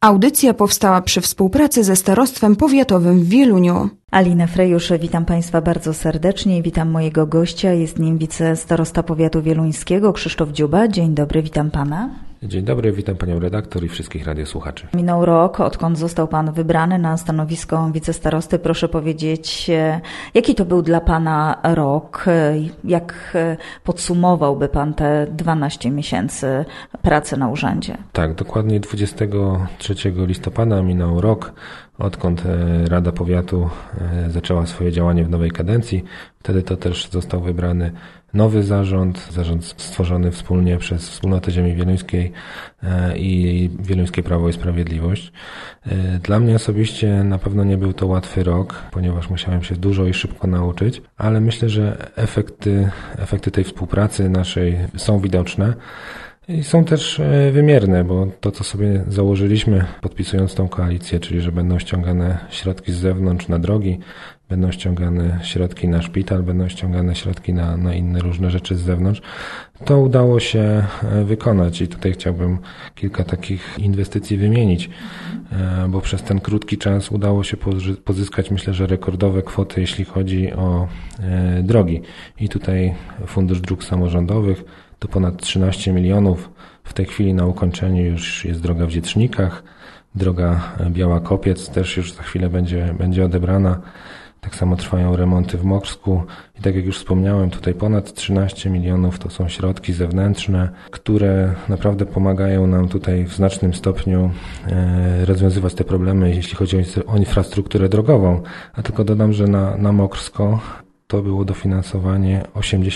Audycja powstała przy współpracy ze Starostwem Powiatowym w Wieluniu. Alina Frejusz, witam Państwa bardzo serdecznie i witam mojego gościa. Jest nim wicestarosta powiatu wieluńskiego Krzysztof Dziuba. Dzień dobry, witam Pana. Dzień dobry, witam Panią redaktor i wszystkich radiosłuchaczy. Minął rok, odkąd został Pan wybrany na stanowisko wicestarosty. Proszę powiedzieć, jaki to był dla Pana rok? Jak podsumowałby Pan te 12 miesięcy pracy na urzędzie? Tak, dokładnie 23 listopada minął rok, odkąd Rada Powiatu zaczęła swoje działanie w nowej kadencji. Wtedy to też został wybrany nowy zarząd stworzony wspólnie przez Wspólnotę Ziemi Wieluńskiej i Wieluńskie Prawo i Sprawiedliwość. Dla mnie osobiście na pewno nie był to łatwy rok, ponieważ musiałem się dużo i szybko nauczyć, ale myślę, że efekty tej współpracy naszej są widoczne. I są też wymierne, bo to, co sobie założyliśmy, podpisując tą koalicję, czyli że będą ściągane środki z zewnątrz na drogi, będą ściągane środki na szpital, będą ściągane środki na inne różne rzeczy z zewnątrz, to udało się wykonać i tutaj chciałbym kilka takich inwestycji wymienić, bo przez ten krótki czas udało się pozyskać, myślę, że rekordowe kwoty, jeśli chodzi o drogi. I tutaj Fundusz Dróg Samorządowych to ponad 13 milionów. W tej chwili na ukończeniu już jest droga w Dzietrznikach, droga Biała-Kopiec też już za chwilę będzie odebrana. Tak samo trwają remonty w Morsku i tak jak już wspomniałem, tutaj ponad 13 milionów to są środki zewnętrzne, które naprawdę pomagają nam tutaj w znacznym stopniu rozwiązywać te problemy, jeśli chodzi o infrastrukturę drogową. A tylko dodam, że na Morsko to było dofinansowanie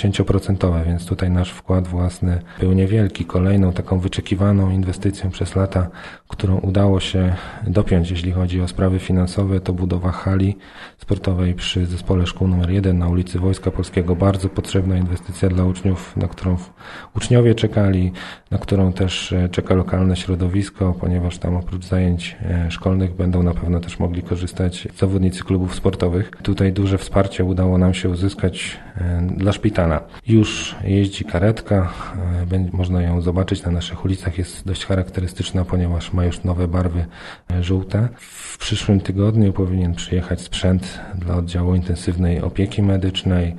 80%, więc tutaj nasz wkład własny był niewielki. Kolejną taką wyczekiwaną inwestycją przez lata, którą udało się dopiąć, jeśli chodzi o sprawy finansowe, to budowa hali sportowej przy Zespole Szkół nr 1 na ulicy Wojska Polskiego. Bardzo potrzebna inwestycja dla uczniów, na którą uczniowie czekali, na którą też czeka lokalne środowisko, ponieważ tam oprócz zajęć szkolnych będą na pewno też mogli korzystać zawodnicy klubów sportowych. Tutaj duże wsparcie udało nam się uzyskać dla szpitala. Już jeździ karetka, można ją zobaczyć na naszych ulicach, jest dość charakterystyczna, ponieważ ma już nowe barwy żółte. W przyszłym tygodniu powinien przyjechać sprzęt dla oddziału intensywnej opieki medycznej.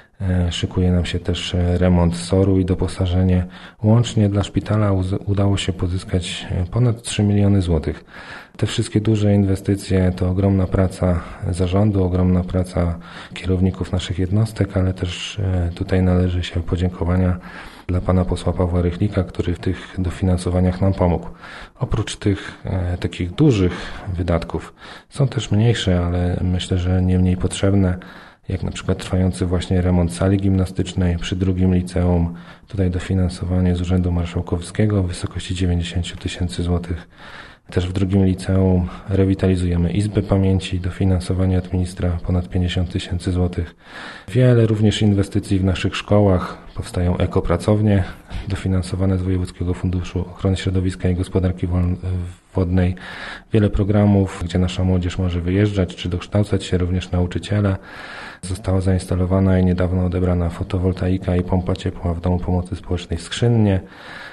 Szykuje nam się też remont SOR-u i doposażenie. Łącznie dla szpitala udało się pozyskać ponad 3 miliony złotych. Te wszystkie duże inwestycje to ogromna praca zarządu, ogromna praca kierowników naszych jednostek, ale też tutaj należy się podziękowania dla pana posła Pawła Rychlika, który w tych dofinansowaniach nam pomógł. Oprócz tych takich dużych wydatków są też mniejsze, ale myślę, że nie mniej potrzebne, jak na przykład trwający właśnie remont sali gimnastycznej przy drugim liceum. Tutaj dofinansowanie z Urzędu Marszałkowskiego w wysokości 90 tysięcy złotych. Też w drugim liceum rewitalizujemy Izbę Pamięci, dofinansowanie od ministra ponad 50 tysięcy złotych. Wiele również inwestycji w naszych szkołach. Powstają ekopracownie dofinansowane z Wojewódzkiego Funduszu Ochrony Środowiska i Gospodarki Wodnej. Wiele programów, gdzie nasza młodzież może wyjeżdżać czy dokształcać się, również nauczyciele. Została zainstalowana i niedawno odebrana fotowoltaika i pompa ciepła w Domu Pomocy Społecznej w Skrzynnie.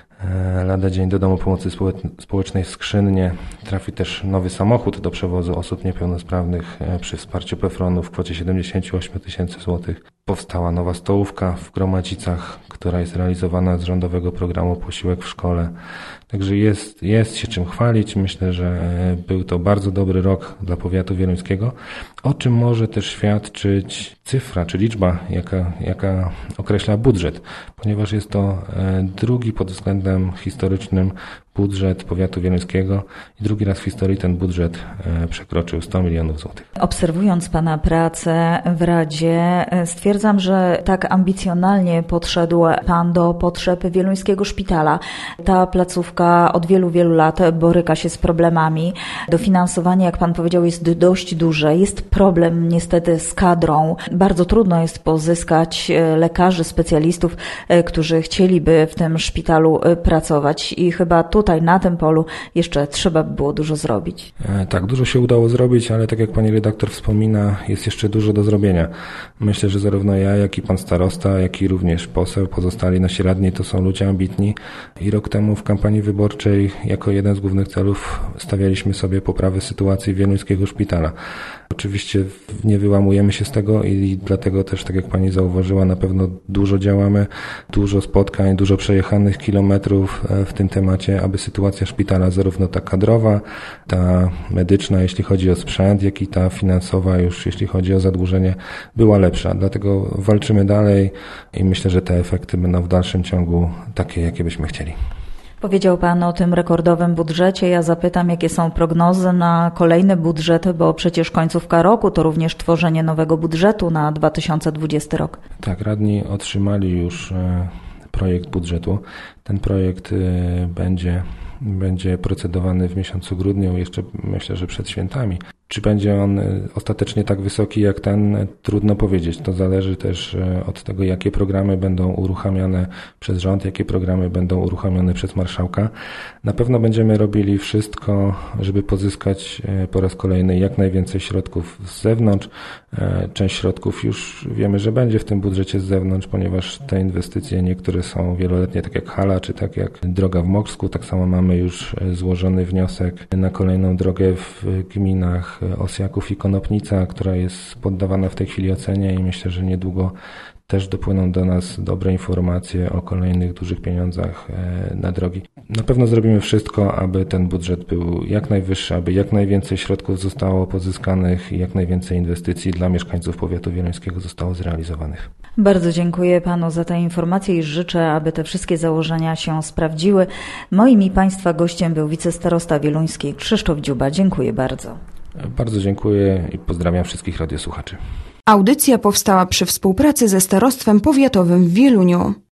Lada dzień do Domu Pomocy Społecznej w Skrzynnie trafi też nowy samochód do przewozu osób niepełnosprawnych przy wsparciu PFRON-u w kwocie 78 tysięcy złotych. Powstała nowa stołówka w Gromadzicach, która jest realizowana z rządowego programu Posiłek w szkole. Także jest się czym chwalić. Myślę, że był to bardzo dobry rok dla powiatu wieluńskiego, o czym może też świadczyć cyfra czy liczba, jaka określa budżet, ponieważ jest to drugi pod względem historycznym budżet powiatu wieluńskiego i drugi raz w historii ten budżet przekroczył 100 milionów złotych. Obserwując Pana pracę w Radzie, stwierdzam, że tak ambicjonalnie podszedł Pan do potrzeb wieluńskiego szpitala. Ta placówka od wielu, wielu lat boryka się z problemami. Dofinansowanie, jak Pan powiedział, jest dość duże. Jest problem niestety z kadrą. Bardzo trudno jest pozyskać lekarzy, specjalistów, którzy chcieliby w tym szpitalu pracować i chyba tutaj tutaj na tym polu jeszcze trzeba by było dużo zrobić. Tak, dużo się udało zrobić, ale tak jak pani redaktor wspomina, jest jeszcze dużo do zrobienia. Myślę, że zarówno ja, jak i pan starosta, jak i również poseł, pozostali nasi radni to są ludzie ambitni i rok temu w kampanii wyborczej jako jeden z głównych celów stawialiśmy sobie poprawę sytuacji wieluńskiego szpitala. Oczywiście nie wyłamujemy się z tego i dlatego też, tak jak pani zauważyła, na pewno dużo działamy, dużo spotkań, dużo przejechanych kilometrów w tym temacie, aby sytuacja szpitala, zarówno ta kadrowa, ta medyczna, jeśli chodzi o sprzęt, jak i ta finansowa, już jeśli chodzi o zadłużenie, była lepsza. Dlatego walczymy dalej i myślę, że te efekty będą w dalszym ciągu takie, jakie byśmy chcieli. Powiedział Pan o tym rekordowym budżecie. Ja zapytam, jakie są prognozy na kolejny budżet, bo przecież końcówka roku to również tworzenie nowego budżetu na 2020 rok. Tak, radni otrzymali już projekt budżetu. Ten projekt będzie procedowany w miesiącu grudniu, jeszcze myślę, że przed świętami. Czy będzie on ostatecznie tak wysoki jak ten? Trudno powiedzieć. To zależy też od tego, jakie programy będą uruchamiane przez rząd, jakie programy będą uruchamiane przez marszałka. Na pewno będziemy robili wszystko, żeby pozyskać po raz kolejny jak najwięcej środków z zewnątrz. Część środków już wiemy, że będzie w tym budżecie z zewnątrz, ponieważ te inwestycje niektóre są wieloletnie, tak jak hala, czy tak jak droga w Moksku. Tak samo mamy już złożony wniosek na kolejną drogę w gminach Osjaków i Konopnica, która jest poddawana w tej chwili ocenie i myślę, że niedługo też dopłyną do nas dobre informacje o kolejnych dużych pieniądzach na drogi. Na pewno zrobimy wszystko, aby ten budżet był jak najwyższy, aby jak najwięcej środków zostało pozyskanych i jak najwięcej inwestycji dla mieszkańców powiatu wieluńskiego zostało zrealizowanych. Bardzo dziękuję Panu za te informacje i życzę, aby te wszystkie założenia się sprawdziły. Moim i Państwa gościem był wicestarosta wieluński Krzysztof Dziuba. Dziękuję bardzo. Bardzo dziękuję i pozdrawiam wszystkich radiosłuchaczy. Audycja powstała przy współpracy ze Starostwem Powiatowym w Wieluniu.